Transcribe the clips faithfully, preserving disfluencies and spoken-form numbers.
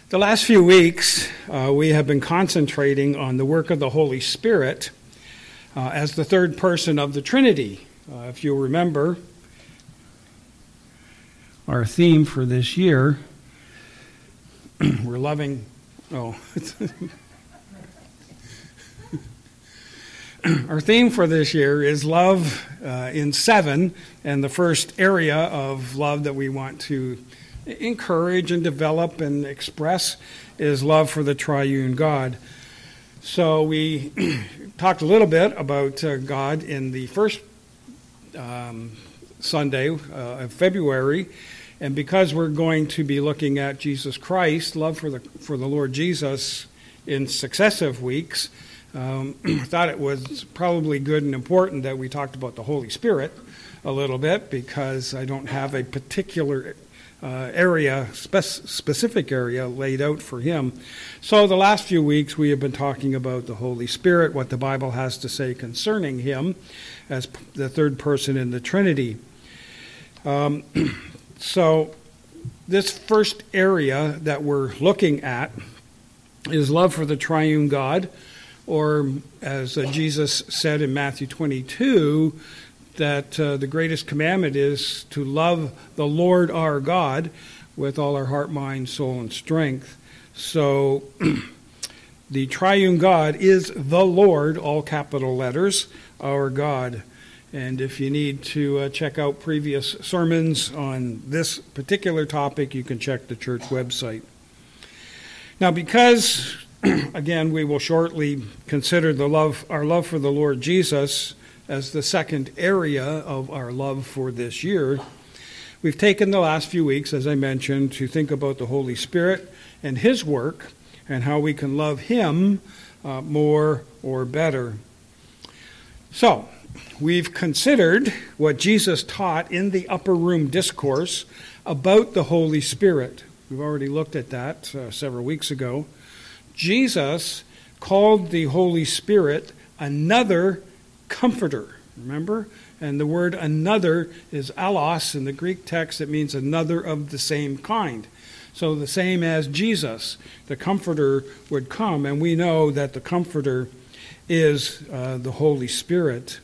The last few weeks, uh, we have been concentrating on the work of the Holy Spirit uh, as the third person of the Trinity. Uh, if you remember, our theme for this year, we're loving, oh, our theme for this year is love uh, in seven, and the first area of love that we want to encourage and develop and express is love for the triune God. So we talked a little bit about uh, God in the first um, Sunday uh, of February, and because we're going to be looking at Jesus Christ, love for the for the Lord Jesus in successive weeks, um, I thought it was probably good and important that we talked about the Holy Spirit a little bit, because I don't have a particular Uh, area, spec- specific area laid out for him. So the last few weeks we have been talking about the Holy Spirit, what the Bible has to say concerning him as p- the third person in the Trinity. Um, so this first area that we're looking at is love for the triune God, or as uh, Jesus said in Matthew twenty-two, that uh, the greatest commandment is to love the Lord our God with all our heart, mind, soul, and strength. So the triune God is the Lord, all capital letters, our God. And if you need to uh, check out previous sermons on this particular topic, you can check the church website. Now, because, again, we will shortly consider the love, our love for the Lord Jesus as the second area of our love for this year, we've taken the last few weeks, as I mentioned, to think about the Holy Spirit and his work and how we can love him uh, more or better. So, we've considered what Jesus taught in the upper room discourse about the Holy Spirit. We've already looked at that uh, several weeks ago. Jesus called the Holy Spirit another Comforter, remember? And the word another is allos. In the Greek text, it means another of the same kind. So the same as Jesus, the Comforter would come, and we know that the Comforter is uh, the Holy Spirit.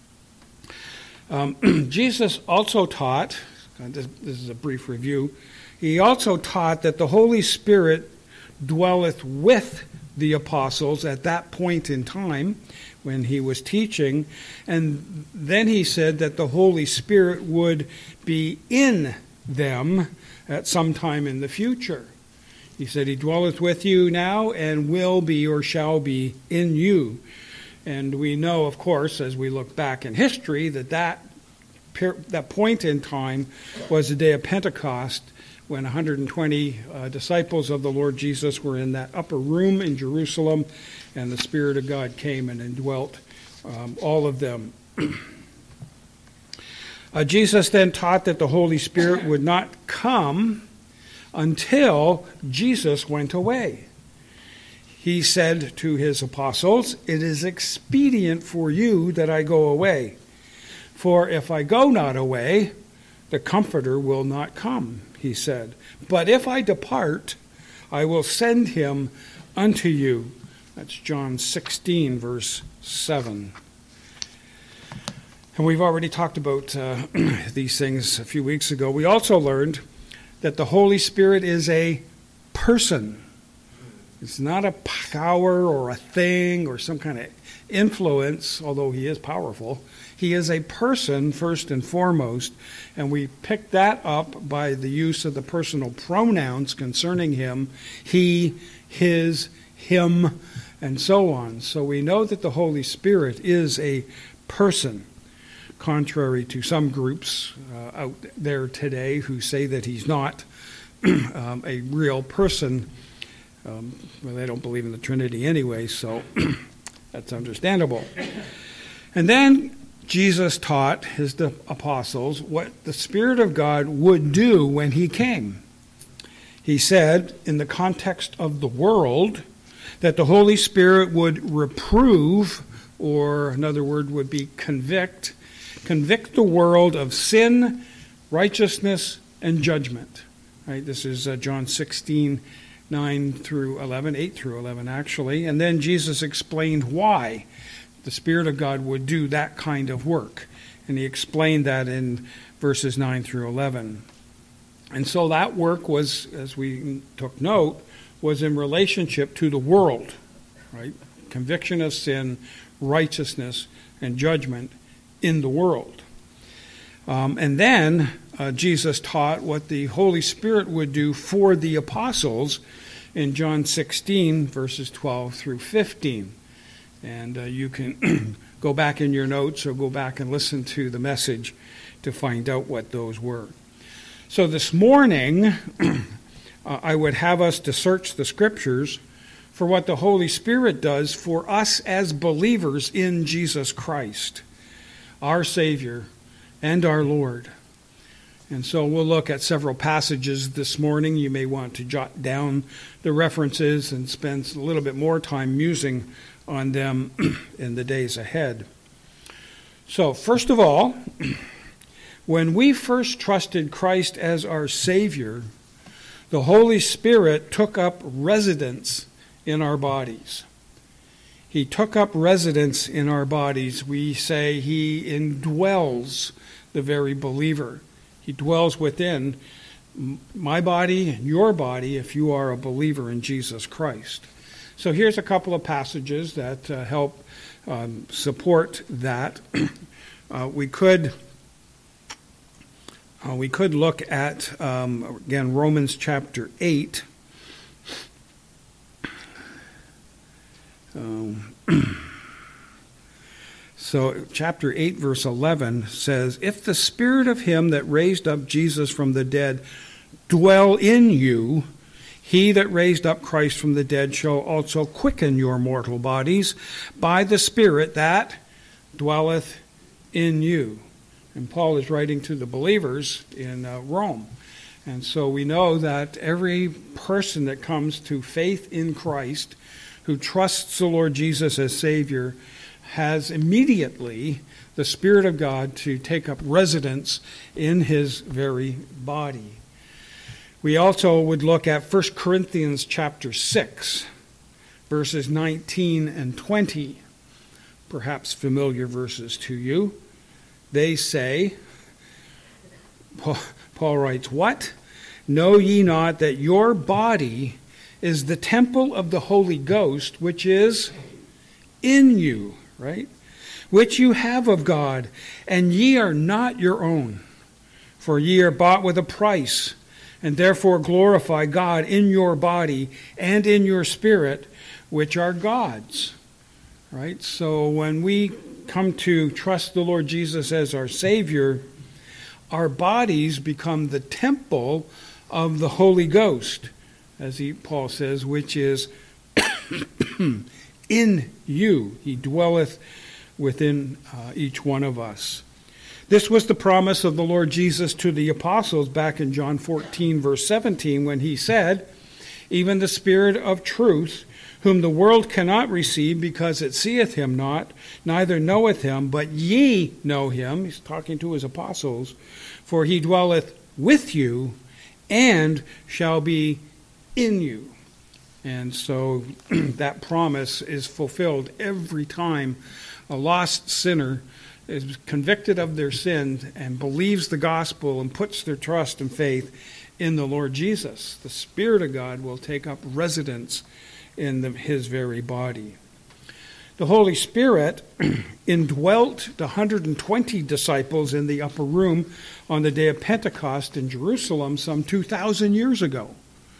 Um, Jesus also taught, uh, this, this is a brief review, he also taught that the Holy Spirit dwelleth with the apostles at that point in time when he was teaching, and then he said that the Holy Spirit would be in them at some time in the future. He said he dwelleth with you now and will be or shall be in you. And we know, of course, as we look back in history, that that, that point in time was the day of Pentecost, when one hundred twenty uh, disciples of the Lord Jesus were in that upper room in Jerusalem, and the Spirit of God came and indwelt um, all of them. uh, Jesus then taught that the Holy Spirit would not come until Jesus went away. He said to his apostles, "It is expedient for you that I go away. For if I go not away, the Comforter will not come," he said. "But if I depart, I will send him unto you." That's John sixteen, verse seven. And we've already talked about uh, these things a few weeks ago. We also learned that the Holy Spirit is a person. It's not a power or a thing or some kind of influence, although he is powerful. He is a person first and foremost, and we pick that up by the use of the personal pronouns concerning him: he, his, him, and so on. So we know that the Holy Spirit is a person, contrary to some groups uh, out there today who say that he's not um, a real person. Um, well, they don't believe in the Trinity anyway, so that's understandable. And then Jesus taught his apostles what the Spirit of God would do when he came. He said, in the context of the world, that the Holy Spirit would reprove, or another word would be convict, convict the world of sin, righteousness, and judgment. Right? This is uh, John sixteen nine through eleven, eight through eleven actually. And then Jesus explained why the Spirit of God would do that kind of work. And he explained that in verses nine through eleven. And so that work was, as we took note, was in relationship to the world, right? Conviction of sin, righteousness, and judgment in the world. Um, and then uh, Jesus taught what the Holy Spirit would do for the apostles in John sixteen, verses twelve through fifteen. And uh, you can go back in your notes or go back and listen to the message to find out what those were. So this morning, uh, I would have us to search the Scriptures for what the Holy Spirit does for us as believers in Jesus Christ, our Savior and our Lord. And so we'll look at several passages this morning. You may want to jot down the references and spend a little bit more time musing on them in the days ahead. So first of all, when we first trusted Christ as our Savior, the Holy Spirit took up residence in our bodies. He took up residence in our bodies. We say he indwells the very believer. He dwells within my body and your body if you are a believer in Jesus Christ. So here's a couple of passages that uh, help um, support that. uh, we could uh, we could look at um, again Romans chapter eight. Um, so chapter eight verse eleven says, "If the Spirit of him that raised up Jesus from the dead dwell in you, he that raised up Christ from the dead shall also quicken your mortal bodies by the Spirit that dwelleth in you." And Paul is writing to the believers in uh, Rome. And so we know that every person that comes to faith in Christ, who trusts the Lord Jesus as Savior, has immediately the Spirit of God to take up residence in his very body. We also would look at First Corinthians chapter six, verses nineteen and twenty, perhaps familiar verses to you. They say, Paul, Paul writes, "What? Know ye not that your body is the temple of the Holy Ghost, which is in you," right? "Which you have of God, and ye are not your own. For ye are bought with a price, and therefore glorify God in your body and in your spirit, which are God's." Right? So when we come to trust the Lord Jesus as our Savior, our bodies become the temple of the Holy Ghost, as he, Paul says, which is in you. He dwelleth within uh, each one of us. This was the promise of the Lord Jesus to the apostles back in John fourteen, verse seventeen, when he said, "Even the Spirit of truth, whom the world cannot receive, because it seeth him not, neither knoweth him, but ye know him." He's talking to his apostles. "For he dwelleth with you, and shall be in you." And so that promise is fulfilled every time a lost sinner is convicted of their sin and believes the gospel and puts their trust and faith in the Lord Jesus. The Spirit of God will take up residence in the, his very body. The Holy Spirit indwelt the one hundred twenty disciples in the upper room on the day of Pentecost in Jerusalem some two thousand years ago.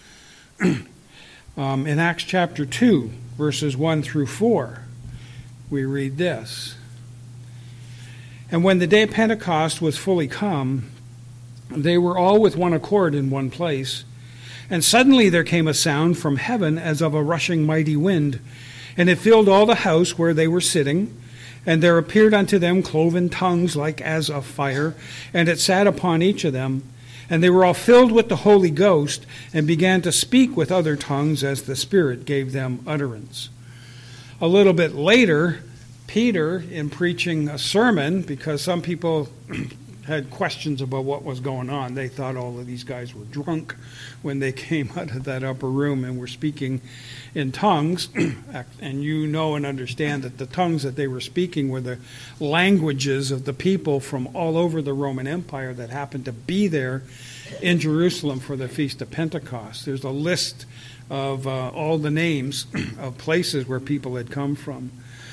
um, in Acts chapter two, verses one through four, we read this. "And when the day of Pentecost was fully come, they were all with one accord in one place. And suddenly there came a sound from heaven as of a rushing mighty wind, and it filled all the house where they were sitting. And there appeared unto them cloven tongues like as of fire, and it sat upon each of them. And they were all filled with the Holy Ghost, and began to speak with other tongues as the Spirit gave them utterance." A little bit later, Peter, in preaching a sermon, because some people had questions about what was going on. They thought all of these guys were drunk when they came out of that upper room and were speaking in tongues. And you know and understand that the tongues that they were speaking were the languages of the people from all over the Roman Empire that happened to be there in Jerusalem for the Feast of Pentecost. There's a list of uh, all the names of places where people had come from.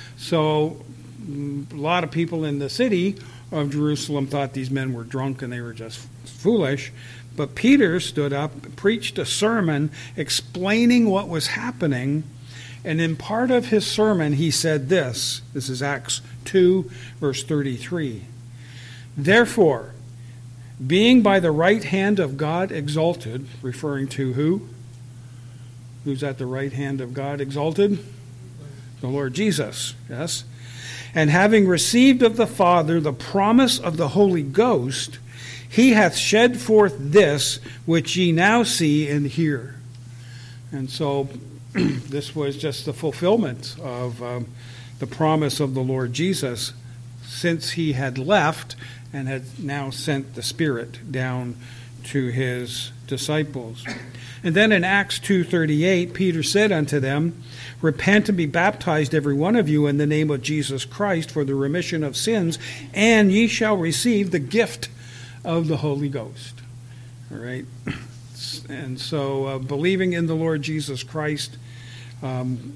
So a lot of people in the city of Jerusalem thought these men were drunk and they were just foolish. But Peter stood up, preached a sermon explaining what was happening, and in part of his sermon he said this. This is Acts two, verse thirty-three. Therefore, being by the right hand of God exalted, referring to who? Who's at the right hand of God exalted? The Lord Jesus, yes. And having received of the Father the promise of the Holy Ghost, he hath shed forth this which ye now see and hear. And so this was just the fulfillment of um, the promise of the Lord Jesus, since he had left and had now sent the Spirit down to his disciples. And then in Acts two thirty-eight, Peter said unto them, Repent and be baptized every one of you in the name of Jesus Christ for the remission of sins, and ye shall receive the gift of the Holy Ghost. All right? And so uh, believing in the Lord Jesus Christ um,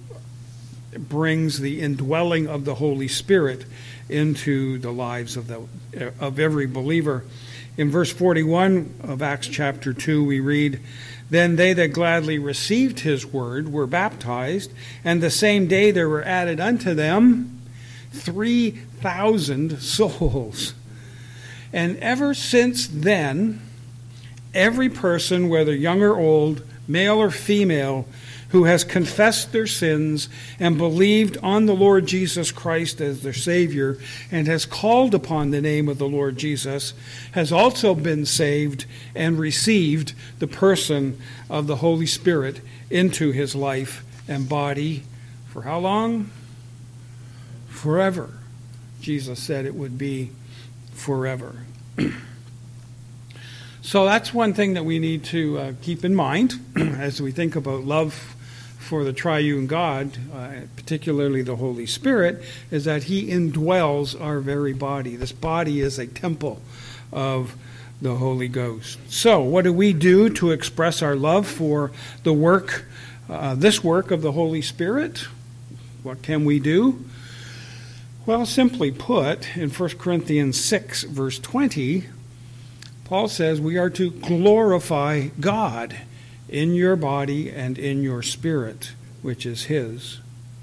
brings the indwelling of the Holy Spirit into the lives of the of every believer. In verse forty-one of Acts chapter two, we read, Then they that gladly received his word were baptized, and the same day there were added unto them three thousand souls. And ever since then, every person, whether young or old, male or female, who has confessed their sins and believed on the Lord Jesus Christ as their Savior and has called upon the name of the Lord Jesus, has also been saved and received the person of the Holy Spirit into his life and body. For how long? Forever. Jesus said it would be forever. So that's one thing that we need to uh, keep in mind as we think about love for the triune God, uh, particularly the Holy Spirit, is that he indwells our very body. This body is a temple of the Holy Ghost. So what do we do to express our love for the work, uh, this work of the Holy Spirit? What can we do? Well, simply put, in First Corinthians six, verse twenty, Paul says we are to glorify God in your body and in your spirit, which is his.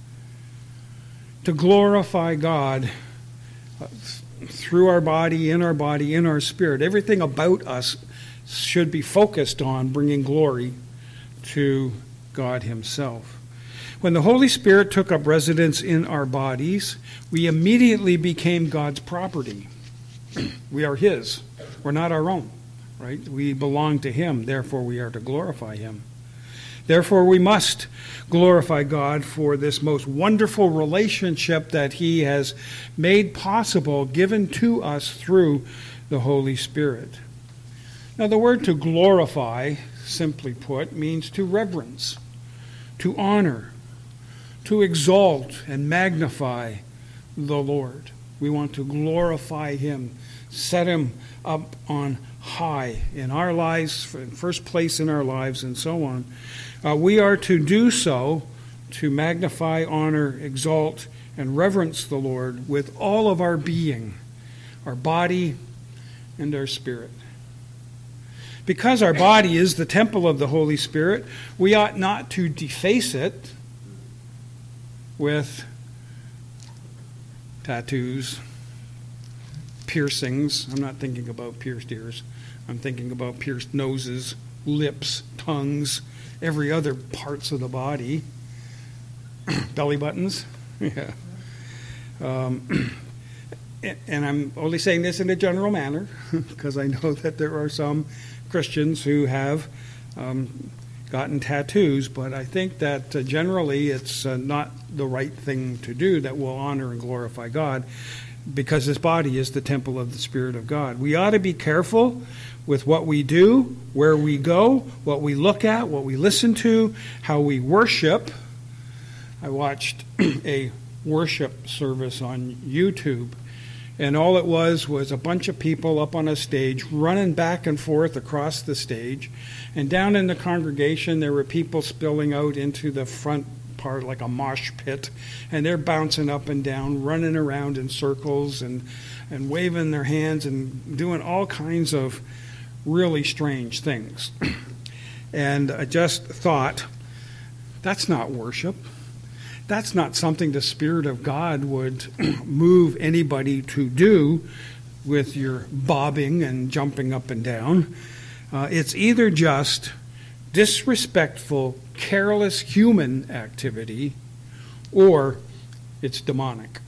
To glorify God through our body, in our body, in our spirit. Everything about us should be focused on bringing glory to God himself. When the Holy Spirit took up residence in our bodies, we immediately became God's property. We are his. We're not our own. Right? We belong to him, therefore we are to glorify him. Therefore we must glorify God for this most wonderful relationship that he has made possible, given to us through the Holy Spirit. Now the word to glorify, simply put, means to reverence, to honor, to exalt and magnify the Lord. We want to glorify him, set him up on high in our lives, in first place in our lives, and so on. Uh, we are to do so to magnify, honor, exalt, and reverence the Lord with all of our being, our body, and our spirit. Because our body is the temple of the Holy Spirit, we ought not to deface it with tattoos, piercings. I'm not thinking about pierced ears. I'm thinking about pierced noses, lips, tongues, every other parts of the body. Belly buttons. Yeah. Um, and I'm only saying this in a general manner because I know that there are some Christians who have um, gotten tattoos, but I think that uh, generally it's uh, not the right thing to do that will honor and glorify God. because this body is the temple of the Spirit of God. We ought to be careful with what we do, where we go, what we look at, what we listen to, how we worship. I watched a worship service on YouTube, and all it was was a bunch of people up on a stage running back and forth across the stage, and down in the congregation there were people spilling out into the front part like a mosh pit, and they're bouncing up and down, running around in circles and, and waving their hands and doing all kinds of really strange things. And I just thought, that's not worship. That's not something the Spirit of God would move anybody to do with your bobbing and jumping up and down. Uh, it's either just disrespectful, careless human activity, or it's demonic.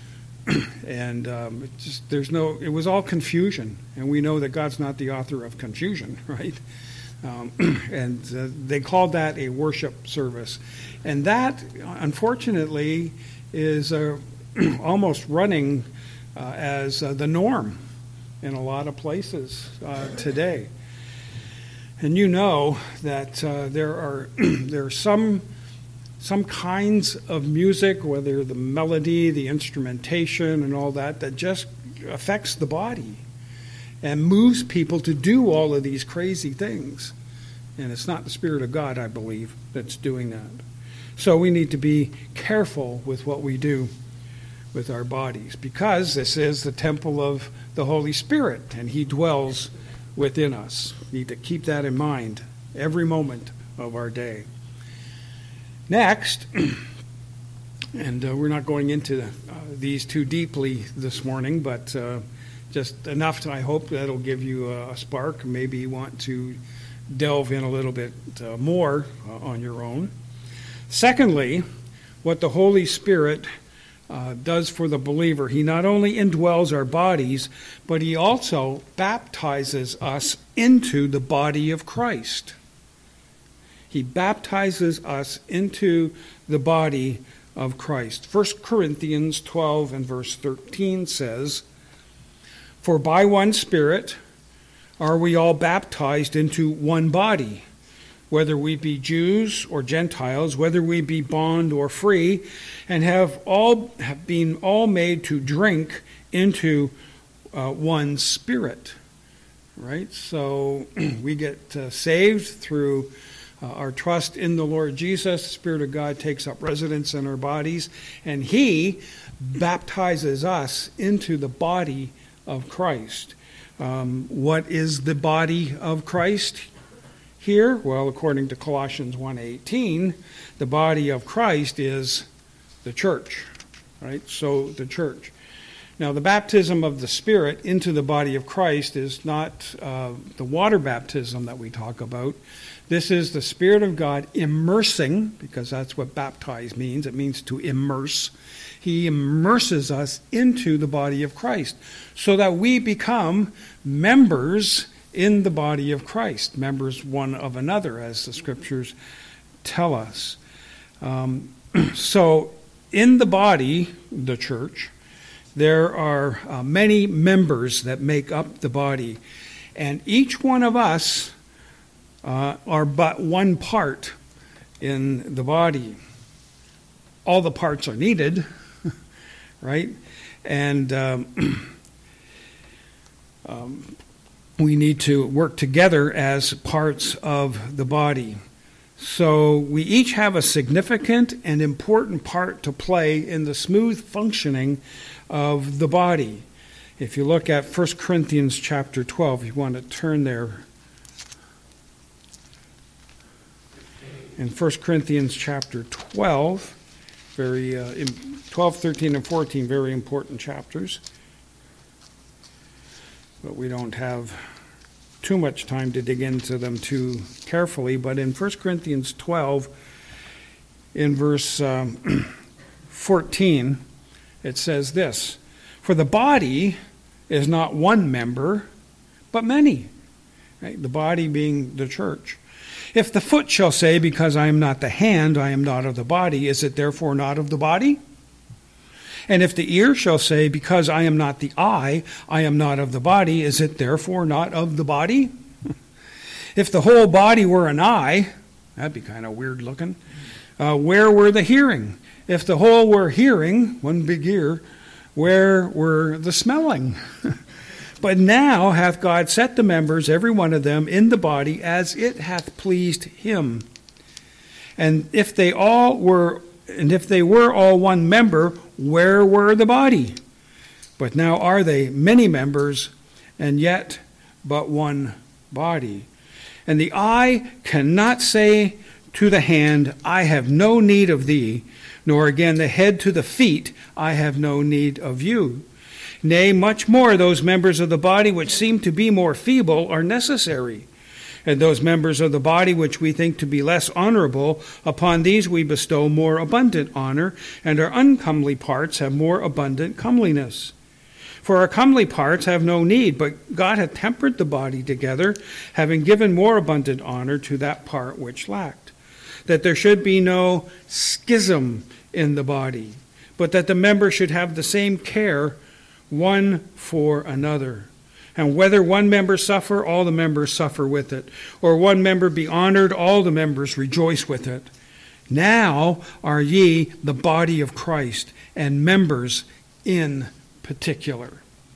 And um, it just there's no. It was all confusion, and we know that God's not the author of confusion, right? Um, and uh, they called that a worship service, and that, unfortunately, is uh, almost running uh, as uh, the norm in a lot of places uh, today. And you know that uh, there are there are some some kinds of music, whether the melody, the instrumentation, and all that, that just affects the body and moves people to do all of these crazy things. And it's not the Spirit of God, I believe, that's doing that. So we need to be careful with what we do with our bodies, because this is the temple of the Holy Spirit, and He dwells within us. We need to keep that in mind every moment of our day. Next, and uh, we're not going into uh, these too deeply this morning, but uh, just enough to, I hope that'll give you a spark. Maybe you want to delve in a little bit uh, more uh, on your own. Secondly, what the Holy Spirit uh, does for the believer, He not only indwells our bodies, but He also baptizes us into the body of Christ. He baptizes us into the body of Christ. First Corinthians twelve and verse thirteen says, "For by one Spirit are we all baptized into one body, whether we be Jews or Gentiles, whether we be bond or free, and have all have been all made to drink into uh, one Spirit." Right? So we get uh, saved through uh, our trust in the Lord Jesus. The Spirit of God takes up residence in our bodies, and He baptizes us into the body of Christ. Um, what is the body of Christ here? Well, according to Colossians one eighteen, the body of Christ is the church, right? So the church. Now, the baptism of the Spirit into the body of Christ is not uh, the water baptism that we talk about. This is the Spirit of God immersing, because that's what baptize means. It means to immerse. He immerses us into the body of Christ so that we become members in the body of Christ, members one of another, as the Scriptures tell us. Um, so in the body, the church, there are uh, many members that make up the body, and each one of us uh, are but one part in the body. All the parts are needed, right? And um, um, we need to work together as parts of the body. So we each have a significant and important part to play in the smooth functioning of the body. If you look at First Corinthians chapter twelve, you want to turn there. In First Corinthians chapter twelve, very uh, in twelve, thirteen, and fourteen, very important chapters. But we don't have too much time to dig into them too carefully. But in First Corinthians twelve, in verse um, fourteen, it says this: "For the body is not one member, but many." Right? The body being the church. "If the foot shall say, because I am not the hand, I am not of the body, is it therefore not of the body? And if the ear shall say, because I am not the eye, I am not of the body, is it therefore not of the body? If the whole body were an eye, that'd be kind of weird looking, uh, where were the hearing? If the whole were hearing, one big ear, where were the smelling? But now hath God set the members, every one of them, in the body as it hath pleased him. And if they all were, and if they were all one member, where were the body? But now are they many members, and yet but one body. And the eye cannot say to the hand, I have no need of thee, nor again the head to the feet, I have no need of you. Nay, much more those members of the body which seem to be more feeble are necessary. And those members of the body which we think to be less honorable, upon these we bestow more abundant honor, and our uncomely parts have more abundant comeliness. For our comely parts have no need, but God hath tempered the body together, having given more abundant honor to that part which lacked, that there should be no schism in the body, but that the members should have the same care one for another. And whether one member suffer, all the members suffer with it. Or one member be honored, all the members rejoice with it. Now are ye the body of Christ, and members in particular.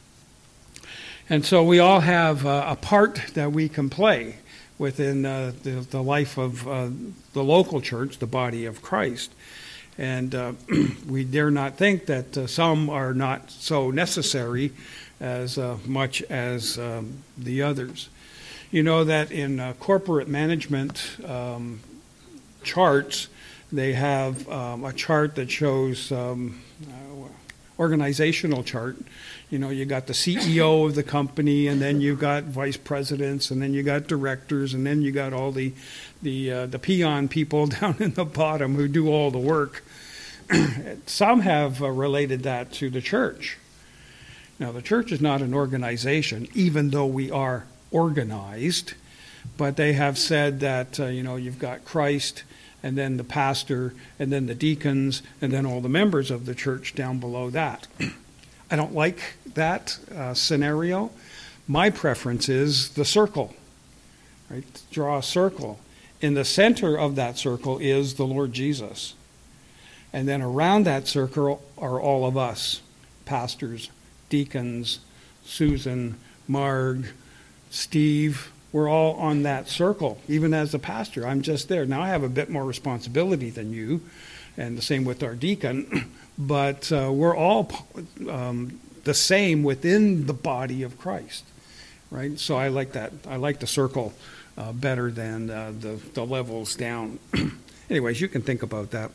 And so we all have uh, a part that we can play within uh, the, the life of uh, the local church, the body of Christ. And uh, we dare not think that uh, some are not so necessary as uh, much as um, the others. You know that in uh, corporate management um, charts, they have um, a chart that shows um, uh, organizational chart. You know, you got the C E O of the company, and then you got vice presidents, and then you got directors, and then you got all the the uh, the peon people down in the bottom who do all the work. Some have uh, related that to the church. Now, the church is not an organization, even though we are organized, but they have said that, uh, you know, you've got Christ, and then the pastor, and then the deacons, and then all the members of the church down below that. I don't like that uh, scenario. My preference is the circle, right? Draw a circle. In the center of that circle is the Lord Jesus. And then around that circle are all of us, pastors, deacons, Susan, Marg, Steve. We're all on that circle. Even as a pastor, I'm just there. Now I have a bit more responsibility than you, and the same with our deacon, but uh, we're all um, the same within the body of Christ, right? So I like that. I like the circle uh, better than uh, the, the levels down. Anyways, you can think about that.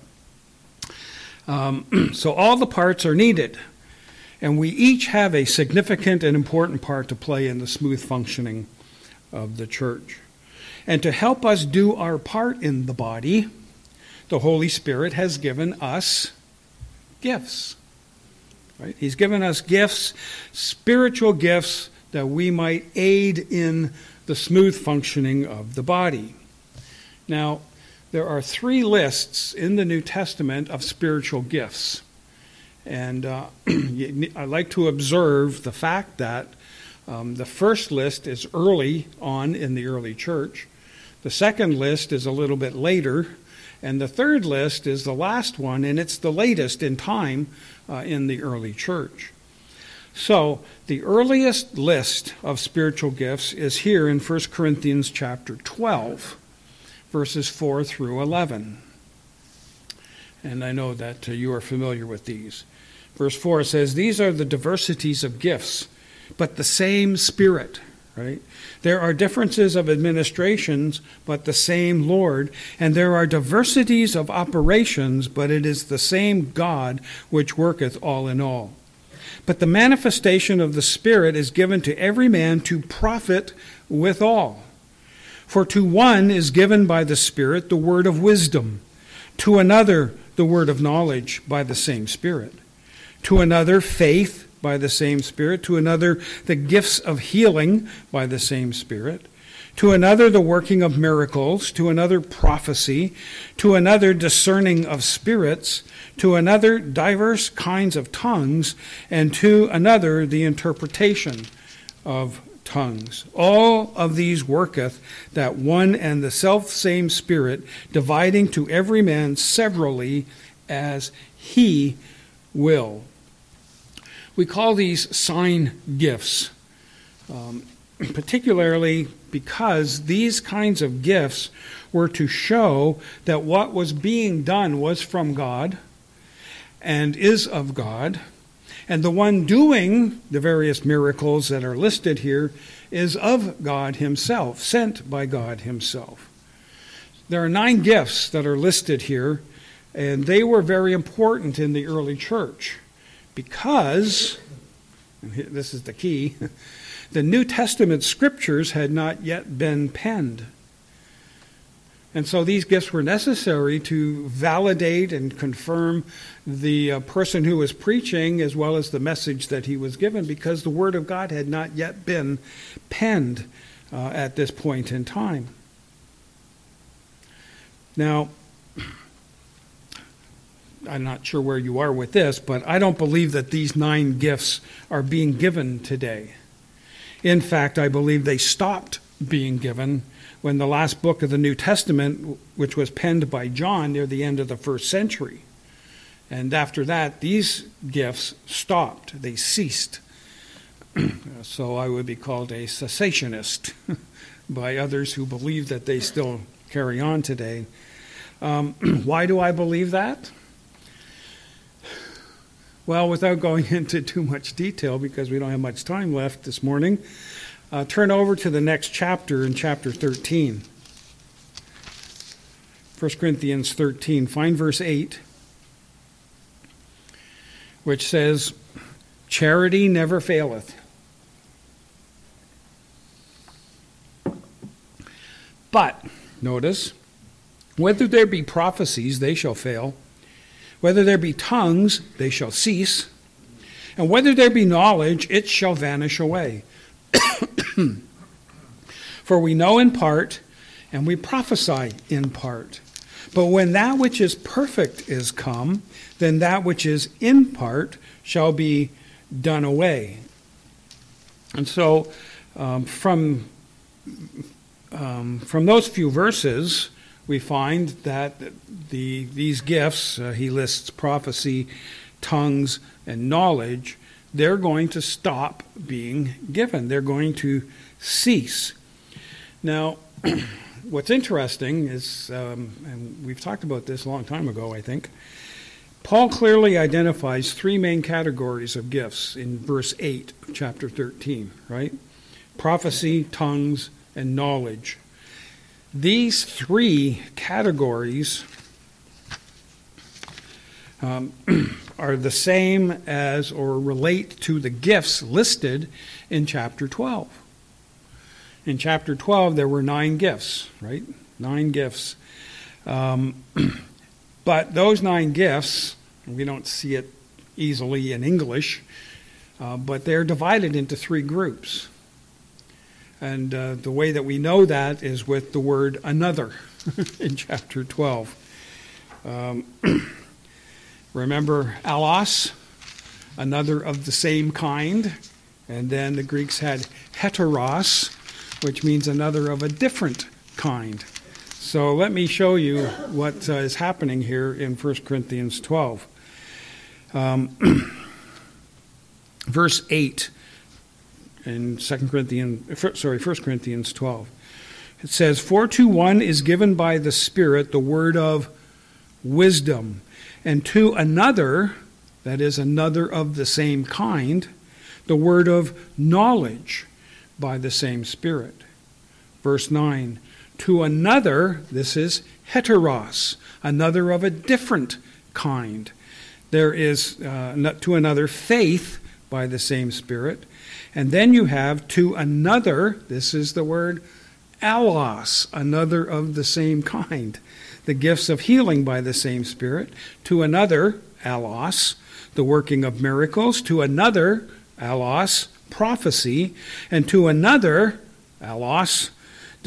Um, so all the parts are needed, and we each have a significant and important part to play in the smooth functioning of the church. And to help us do our part in the body, the Holy Spirit has given us gifts. Right? He's given us gifts, spiritual gifts, that we might aid in the smooth functioning of the body. Now, there are three lists in the New Testament of spiritual gifts. And uh, I like to observe the fact that um, the first list is early on in the early church. The second list is a little bit later. And the third list is the last one, and it's the latest in time uh, in the early church. So the earliest list of spiritual gifts is here in First Corinthians chapter twelve, verses four through eleven. And I know that uh, you are familiar with these. Verse four says, "These are the diversities of gifts, but the same Spirit." Right? There are differences of administrations, but the same Lord. And there are diversities of operations, but it is the same God which worketh all in all. But the manifestation of the Spirit is given to every man to profit withal. For to one is given by the Spirit the word of wisdom, to another the word of knowledge by the same Spirit, to another faith by the same Spirit, to another the gifts of healing by the same Spirit, to another the working of miracles, to another prophecy, to another discerning of spirits, to another diverse kinds of tongues, and to another the interpretation of tongues. All of these worketh that one and the selfsame Spirit, dividing to every man severally as he will. We call these sign gifts, um, particularly because these kinds of gifts were to show that what was being done was from God and is of God, and the one doing the various miracles that are listed here is of God himself, sent by God himself. There are nine gifts that are listed here, and they were very important in the early church because, and this is the key, the New Testament scriptures had not yet been penned. And so these gifts were necessary to validate and confirm the uh, person who was preaching as well as the message that he was given, because the Word of God had not yet been penned uh, at this point in time. Now, I'm not sure where you are with this, but I don't believe that these nine gifts are being given today. In fact, I believe they stopped being given when the last book of the New Testament, which was penned by John near the end of the first century. And after that, these gifts stopped. They ceased. So I would be called a cessationist by others who believe that they still carry on today. Um, why do I believe that? Well, without going into too much detail, because we don't have much time left this morning, uh, turn over to the next chapter in chapter thirteen. First Corinthians thirteen. Find verse eight, which says, "Charity never faileth. But," notice, "whether there be prophecies, they shall fail. Whether there be tongues, they shall cease. And whether there be knowledge, it shall vanish away. For we know in part, and we prophesy in part. But when that which is perfect is come, then that which is in part shall be done away." And so, um, from um, from those few verses, we find that the these gifts, uh, he lists prophecy, tongues, and knowledge, they're going to stop being given. They're going to cease. Now, what's interesting is, um, and we've talked about this a long time ago, I think, Paul clearly identifies three main categories of gifts in verse eight of chapter thirteen, right? Prophecy, tongues, and knowledge. These three categories um, are the same as or relate to the gifts listed in chapter twelve. In chapter twelve, there were nine gifts, right? Nine gifts. Um, but those nine gifts, we don't see it easily in English, uh, but they're divided into three groups. And uh, the way that we know that is with the word "another" in chapter twelve. Um, remember allos, another of the same kind. And then the Greeks had heteros, which means another of a different kind. So let me show you what uh, is happening here in First Corinthians twelve. Um, verse eight. In Second Corinthians, sorry, First Corinthians twelve, it says, "For to one is given by the Spirit the word of wisdom, and to another, that is, another of the same kind, the word of knowledge by the same Spirit." Verse nine, "To another," this is heteros, another of a different kind. There is uh, to another faith by the same Spirit. And then you have to another, this is the word allos, another of the same kind. The gifts of healing by the same Spirit. To another, allos, the working of miracles. To another, allos, prophecy. And to another, allos,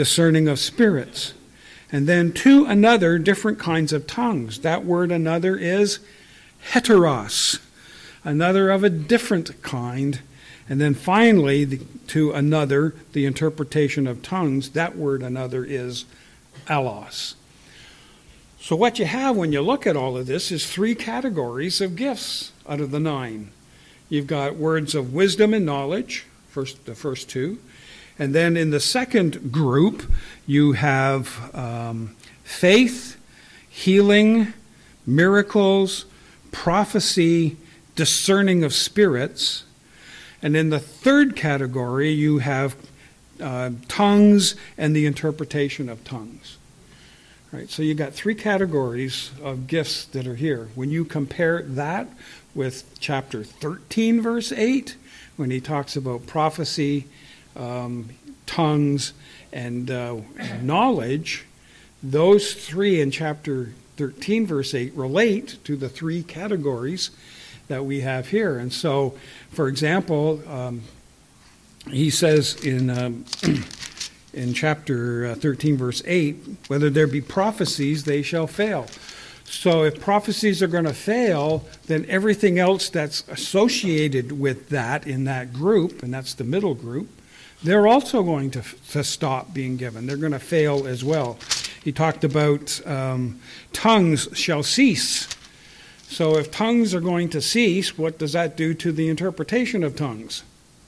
discerning of spirits. And then to another, different kinds of tongues. That word another is heteros, another of a different kind. And then finally, the, to another, the interpretation of tongues. That word another is allos. So what you have when you look at all of this is three categories of gifts out of the nine. You've got words of wisdom and knowledge, first the first two. And then in the second group, you have um, faith, healing, miracles, prophecy, discerning of spirits. And in the third category, you have uh, tongues and the interpretation of tongues. Right, so you got three categories of gifts that are here. When you compare that with chapter thirteen, verse eight, when he talks about prophecy, um, tongues, and uh, knowledge, those three in chapter thirteen, verse eight, relate to the three categories that we have here. And so, for example, um, he says in... Um, in chapter thirteen, verse eight, whether there be prophecies, they shall fail. So if prophecies are going to fail, then everything else that's associated with that in that group, and that's the middle group, they're also going to, to stop being given. They're going to fail as well. He talked about um, tongues shall cease. So if tongues are going to cease, what does that do to the interpretation of tongues?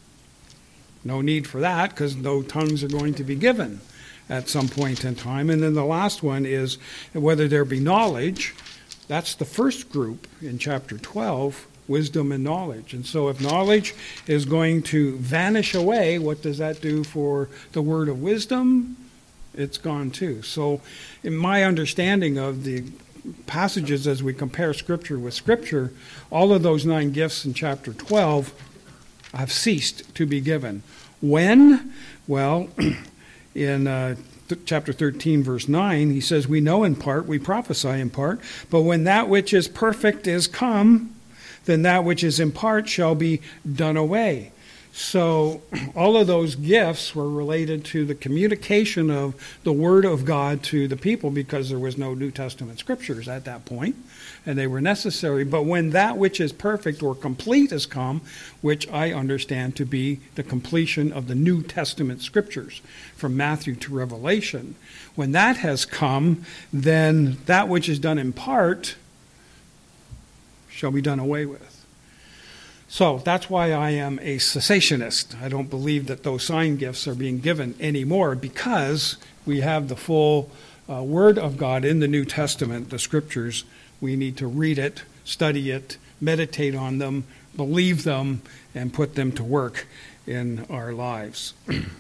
No need for that, because no tongues are going to be given at some point in time. And then the last one is whether there be knowledge. That's the first group in chapter twelve, wisdom and knowledge. And so if knowledge is going to vanish away, what does that do for the word of wisdom? It's gone too. So in my understanding of the passages as we compare Scripture with Scripture, all of those nine gifts in chapter twelve have ceased to be given. When? Well, in uh, th- chapter thirteen, verse nine, he says, we know in part, we prophesy in part, but when that which is perfect is come, then that which is in part shall be done away. So all of those gifts were related to the communication of the Word of God to the people, because there was no New Testament scriptures at that point, and they were necessary. But when that which is perfect or complete has come, which I understand to be the completion of the New Testament scriptures from Matthew to Revelation, when that has come, then that which is done in part shall be done away with. So that's why I am a cessationist. I don't believe that those sign gifts are being given anymore, because we have the full uh, Word of God in the New Testament, the Scriptures. We need to read it, study it, meditate on them, believe them, and put them to work in our lives.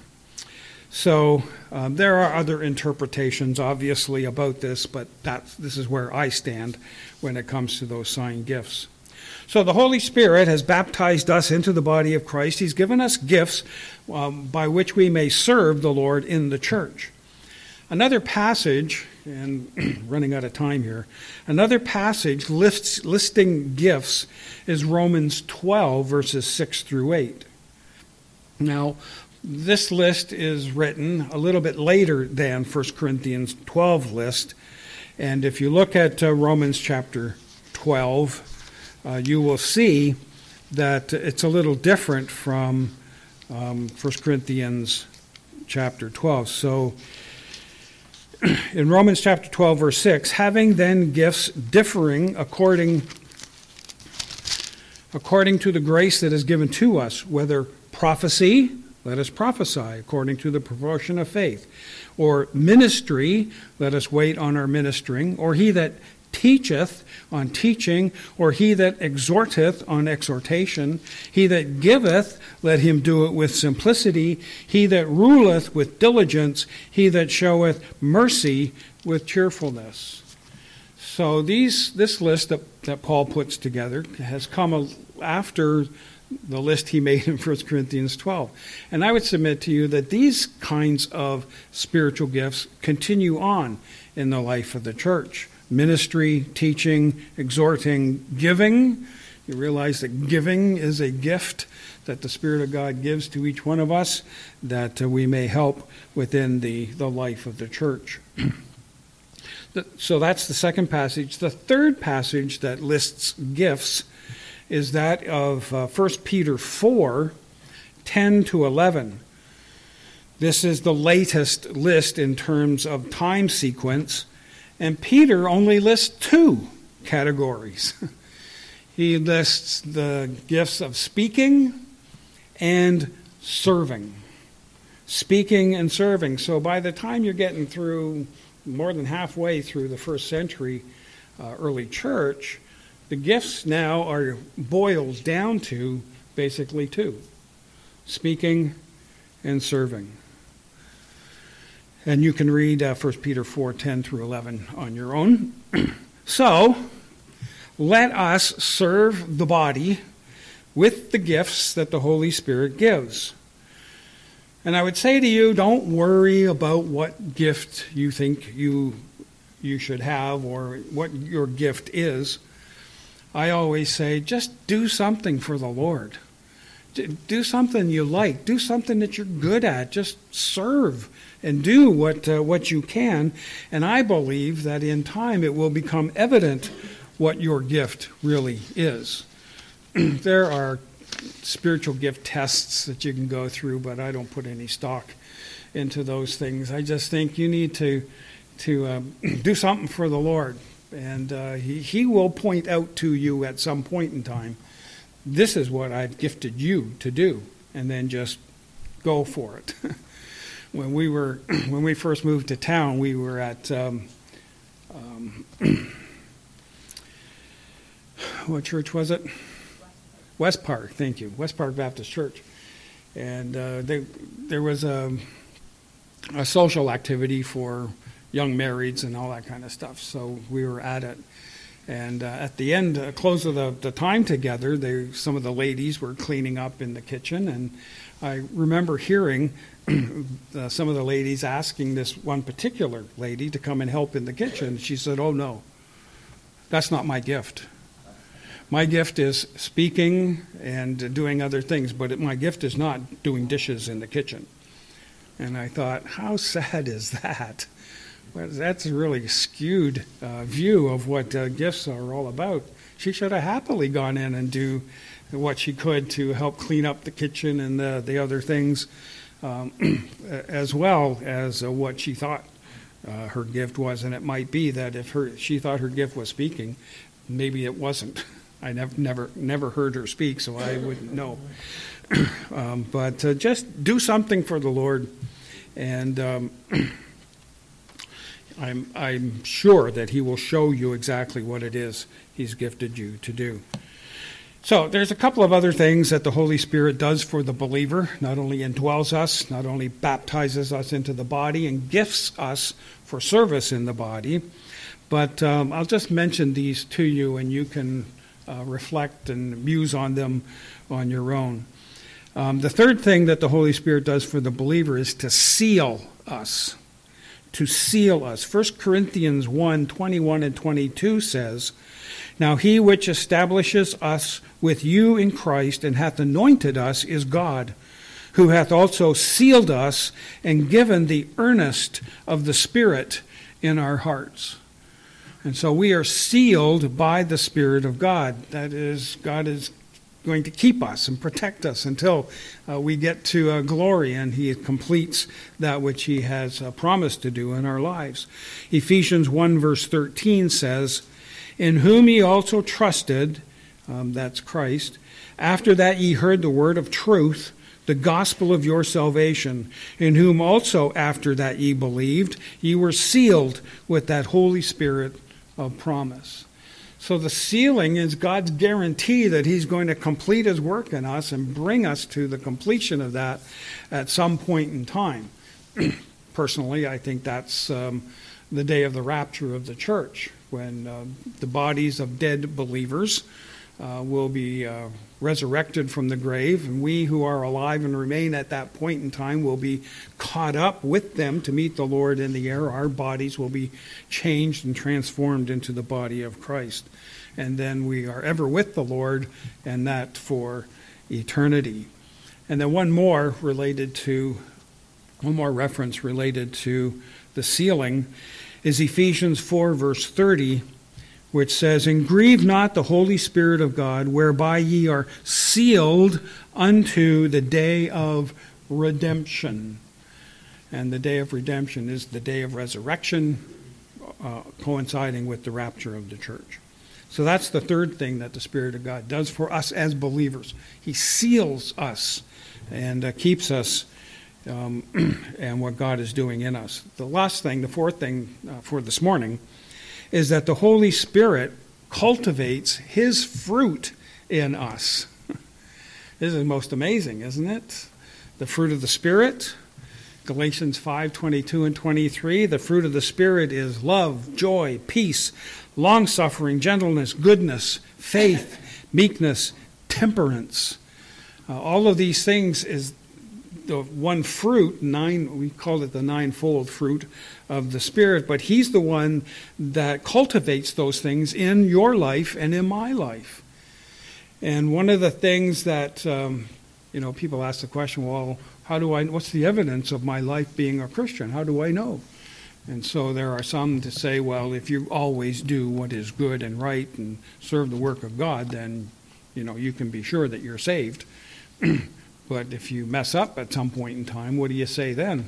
So um, there are other interpretations, obviously, about this, but that's, this is where I stand when it comes to those sign gifts. So the Holy Spirit has baptized us into the body of Christ. He's given us gifts um, by which we may serve the Lord in the church. Another passage, and running out of time here, another passage lists, listing gifts is Romans twelve, verses six through eight. Now, this list is written a little bit later than First Corinthians twelve list. And if you look at uh, Romans chapter twelve, Uh, you will see that it's a little different from um, First Corinthians chapter twelve. So in Romans chapter twelve, verse six, having then gifts differing according, according to the grace that is given to us, whether prophecy, let us prophesy according to the proportion of faith, or ministry, let us wait on our ministering, or he that teacheth on teaching, or he that exhorteth on exhortation, he that giveth, let him do it with simplicity, he that ruleth with diligence, he that showeth mercy with cheerfulness. So these this list that, that Paul puts together has come after the list he made in First Corinthians twelve. And I would submit to you that these kinds of spiritual gifts continue on in the life of the church. Ministry, teaching, exhorting, giving, You realize that giving is a gift that the Spirit of God gives to each one of us, that uh, we may help within the, the life of the church. So that's the second passage. The third passage that lists gifts is that of uh, First Peter four, ten to eleven. This is the latest list in terms of time sequence, and Peter only lists two categories. He lists the gifts of speaking and serving. Speaking and serving. So by the time you're getting through more than halfway through the first century uh, early church, the gifts now are boiled down to basically two: speaking and serving. And you can read uh, First Peter four, ten through eleven on your own. So, let us serve the body with the gifts that the Holy Spirit gives. And I would say to you, don't worry about what gift you think you you should have or what your gift is. I always say, just do something for the Lord. Do something you like. Do something that you're good at. Just serve and do what uh, what you can. And I believe that in time it will become evident what your gift really is. There are spiritual gift tests that you can go through, but I don't put any stock into those things. I just think you need to to um, do something for the Lord, and uh, he, he will point out to you at some point in time, this is what I've gifted you to do, and then just go for it. When we were when we first moved to town, we were at um, um, what church was it? West Park, thank you. West Park Baptist Church. And uh, they, there was a, a social activity for young marrieds and all that kind of stuff. So we were at it. And uh, at the end, uh, close of the, the time together, they, some of the ladies were cleaning up in the kitchen. And I remember hearing uh, some of the ladies asking this one particular lady to come and help in the kitchen. She said, "Oh, no, that's not my gift. My gift is speaking and doing other things, but it, my gift is not doing dishes in the kitchen." And I thought, how sad is that? Well, that's a really skewed uh, view of what uh, gifts are all about. She should have happily gone in and do what she could to help clean up the kitchen and the, the other things, um, as well as uh, what she thought uh, her gift was. And it might be that if her she thought her gift was speaking, maybe it wasn't. I never, never, never heard her speak, so I wouldn't know. um, but uh, just do something for the Lord, and um, I'm, I'm sure that He will show you exactly what it is He's gifted you to do. So there's a couple of other things that the Holy Spirit does for the believer. Not only indwells us, not only baptizes us into the body and gifts us for service in the body, but um, I'll just mention these to you, and you can Uh, reflect and muse on them on your own. Um, the third thing that the Holy Spirit does for the believer is to seal us. To seal us. First Corinthians one, twenty-one and twenty-two says, "Now he which establishes us with you in Christ and hath anointed us is God, who hath also sealed us and given the earnest of the Spirit in our hearts." And so we are sealed by the Spirit of God. That is, God is going to keep us and protect us until uh, we get to uh, glory and He completes that which He has uh, promised to do in our lives. Ephesians one verse thirteen says, "In whom ye also trusted," um, that's Christ, "after that ye heard the word of truth, the gospel of your salvation, in whom also after that ye believed, ye were sealed with that Holy Spirit of promise." So the sealing is God's guarantee that He's going to complete His work in us and bring us to the completion of that at some point in time. Personally, I think that's um, the day of the rapture of the church, when uh, the bodies of dead believers uh, will be uh, resurrected from the grave, and we who are alive and remain at that point in time will be caught up with them to meet the Lord in the air. Our bodies will be changed and transformed into the body of Christ. And then we are ever with the Lord, and that for eternity. And then one more related to, one more reference related to the sealing is Ephesians four, verse thirty, which says, "And grieve not the Holy Spirit of God, whereby ye are sealed unto the day of redemption." And the day of redemption is the day of resurrection, uh, coinciding with the rapture of the church. So that's the third thing that the Spirit of God does for us as believers. He seals us and uh, keeps us um, and what God is doing in us. The last thing, the fourth thing uh, for this morning, is that the Holy Spirit cultivates His fruit in us. This is most amazing, isn't it? The fruit of the Spirit, Galatians five, twenty-two and twenty-three, the fruit of the Spirit is love, joy, peace, long-suffering, gentleness, goodness, faith, meekness, temperance. Uh, all of these things is the one fruit, nine, we call it the ninefold fruit of the Spirit, but He's the one that cultivates those things in your life and in my life. And one of the things that, um, you know, people ask the question, well, how do I, what's the evidence of my life being a Christian? How do I know? And so there are some to say, well, if you always do what is good and right and serve the work of God, then, you know, you can be sure that you're saved. But if you mess up at some point in time, what do you say then?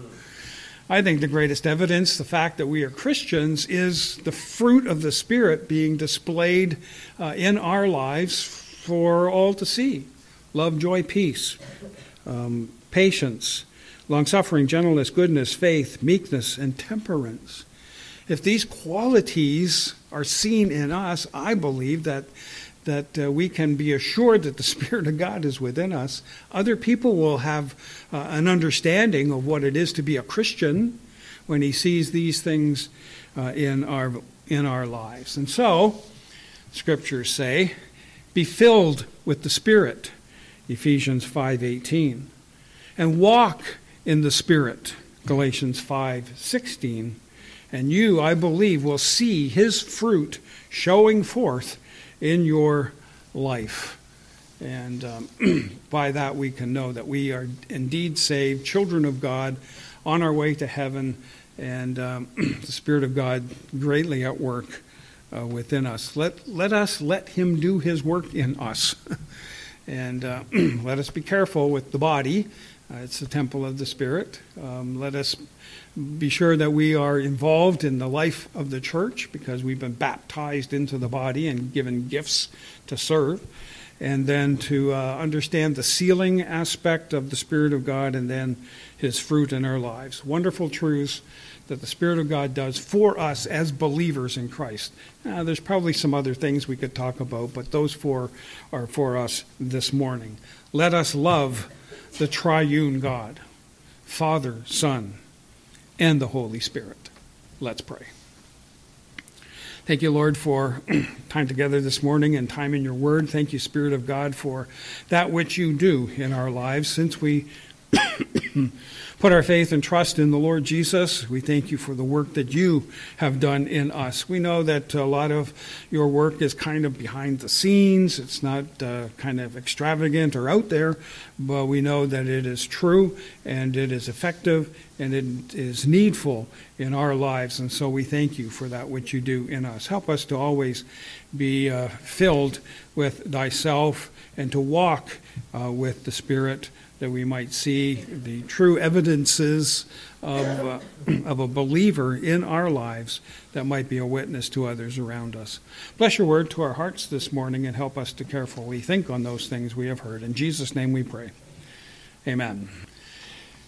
I think the greatest evidence, the fact that we are Christians, is the fruit of the Spirit being displayed uh, in our lives for all to see. Love, joy, peace, um, patience, long-suffering, gentleness, goodness, faith, meekness, and temperance. If these qualities are seen in us, I believe that that uh, we can be assured that the Spirit of God is within us. Other people will have uh, an understanding of what it is to be a Christian when he sees these things uh, in our in our lives. And so, Scriptures say, be filled with the Spirit, Ephesians five eighteen, and walk in the Spirit, Galatians five sixteen. And you, I believe, will see His fruit showing forth in your life. And um, by that we can know that we are indeed saved, children of God, on our way to heaven, and um, the Spirit of God greatly at work uh, within us. Let, let us let Him do His work in us. And uh, let us be careful with the body. Uh, it's the temple of the Spirit. Um, let us be sure that we are involved in the life of the church because we've been baptized into the body and given gifts to serve. And then to uh, understand the sealing aspect of the Spirit of God and then His fruit in our lives. Wonderful truths that the Spirit of God does for us as believers in Christ. Now, there's probably some other things we could talk about, but those four are for us this morning. Let us love the triune God, Father, Son, and the Holy Spirit. Let's pray. Thank you, Lord, for time together this morning and time in your word. Thank you, Spirit of God, for that which you do in our lives. Since we put our faith and trust in the Lord Jesus, we thank you for the work that you have done in us. We know that a lot of your work is kind of behind the scenes. It's not uh, kind of extravagant or out there, but we know that it is true and it is effective and it is needful in our lives. And so we thank you for that which you do in us. Help us to always be uh, filled with thyself and to walk uh, with the Spirit, that we might see the true evidences of, uh, of a believer in our lives that might be a witness to others around us. Bless your word to our hearts this morning and help us to carefully think on those things we have heard. In Jesus' name we pray. Amen.